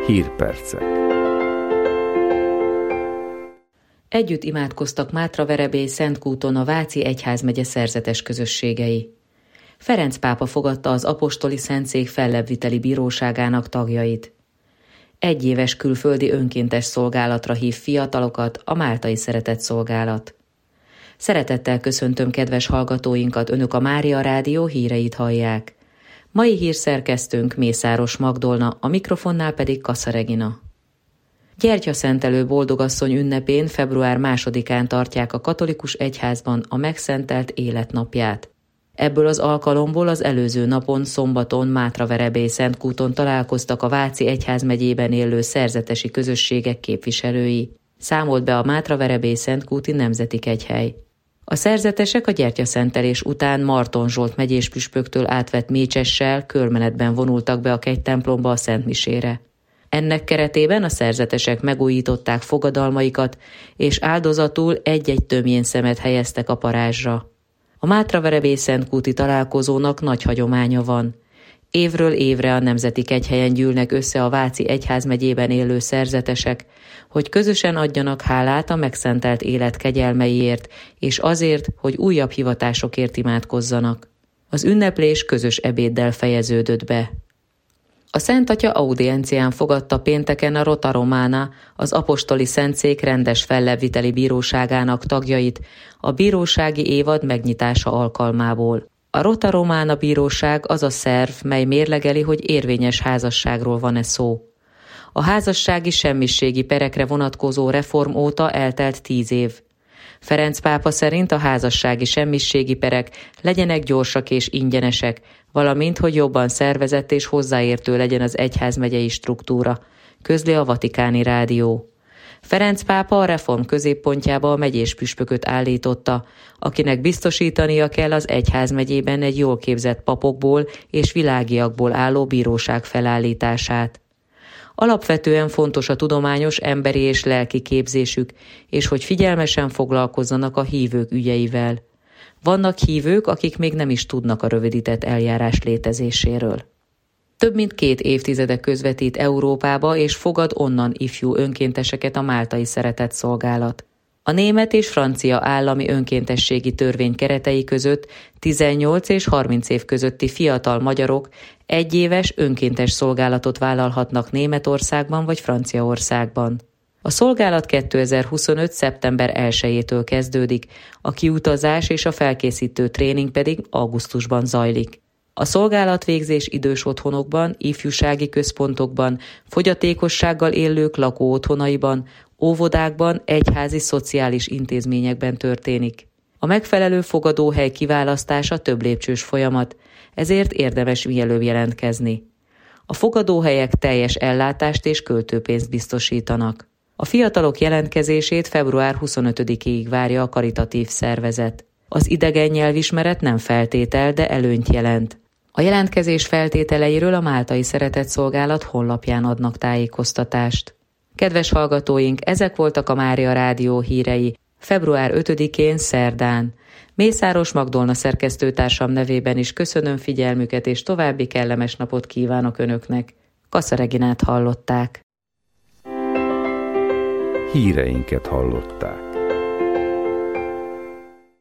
Hírpercek. Együtt imádkoztak Mátraverebély Szentkúton a Váci egyházmegye szerzetes közösségei. Ferenc pápa fogadta az apostoli szentszék fellebbviteli bíróságának tagjait. Egyéves külföldi önkéntes szolgálatra hív fiatalokat a Máltai Szeretett Szolgálat. Szeretettel köszöntöm kedves hallgatóinkat, önök a Mária Rádió híreit hallják. Mai hírszerkesztőnk Mészáros Magdolna, a mikrofonnál pedig Kassa Regina. Gyertyaszentelő boldogasszony ünnepén február 2-án tartják a katolikus egyházban a megszentelt életnapját. Ebből az alkalomból az előző napon, szombaton Mátraverebély Szentkúton találkoztak a Váci egyházmegyében élő szerzetesi közösségek képviselői, számolt be a Mátraverebély Szentkúti Nemzeti Kegyhely. A szerzetesek a gyertyaszentelés után Marton Zsolt megyéspüspöktől átvett mécsessel körmenetben vonultak be a kegytemplomba a szentmisére. Ennek keretében a szerzetesek megújították fogadalmaikat, és áldozatul egy-egy tömjénszemet helyeztek a parázsra. A Mátraverebély Szentkúti találkozónak nagy hagyománya van. Évről évre a Nemzeti Kegyhelyen gyűlnek össze a Váci egyházmegyében élő szerzetesek, hogy közösen adjanak hálát a megszentelt élet kegyelmeiért, és azért, hogy újabb hivatásokért imádkozzanak. Az ünneplés közös ebéddel fejeződött be. A Szent Atya audiencián fogadta pénteken a Rota Romana, az apostoli szentszék rendes fellebbviteli bíróságának tagjait a bírósági évad megnyitása alkalmából. A Rota Romana bíróság az a szerv, mely mérlegeli, hogy érvényes házasságról van-e szó. A házassági semmiségi perekre vonatkozó reform óta eltelt 10 év. Ferenc pápa szerint a házassági semmiségi perek legyenek gyorsak és ingyenesek, valamint, hogy jobban szervezett és hozzáértő legyen az egyházmegyei struktúra, közli a Vatikáni Rádió. Ferenc pápa a reform középpontjába a megyéspüspököt állította, akinek biztosítania kell az egyházmegyében egy jól képzett papokból és világiakból álló bíróság felállítását. Alapvetően fontos a tudományos, emberi és lelki képzésük, és hogy figyelmesen foglalkozzanak a hívők ügyeivel. Vannak hívők, akik még nem is tudnak a rövidített eljárás létezéséről. Több mint 2 évtizede közvetít Európába, és fogad onnan ifjú önkénteseket a Máltai Szeretett Szolgálat. A német és francia állami önkéntességi törvény keretei között 18 és 30 év közötti fiatal magyarok egyéves önkéntes szolgálatot vállalhatnak Németországban vagy Franciaországban. A szolgálat 2025. szeptember 1-től kezdődik, a kiutazás és a felkészítő tréning pedig augusztusban zajlik. A szolgálatvégzés idős otthonokban, ifjúsági központokban, fogyatékossággal élők lakóotthonaiban, óvodákban, egyházi szociális intézményekben történik. A megfelelő fogadóhely kiválasztása több lépcsős folyamat, ezért érdemes mielőbb jelentkezni. A fogadóhelyek teljes ellátást és költőpénzt biztosítanak. A fiatalok jelentkezését február 25-ig várja a karitatív szervezet. Az idegen nyelvismeret nem feltétel, de előnyt jelent. A jelentkezés feltételeiről a Máltai Szeretett Szolgálat honlapján adnak tájékoztatást. Kedves hallgatóink, ezek voltak a Mária Rádió hírei február 5-én szerdán. Mészáros Magdolna szerkesztőtársam nevében is köszönöm figyelmüket, és további kellemes napot kívánok önöknek. Kassa Reginát hallották. Híreinket hallották.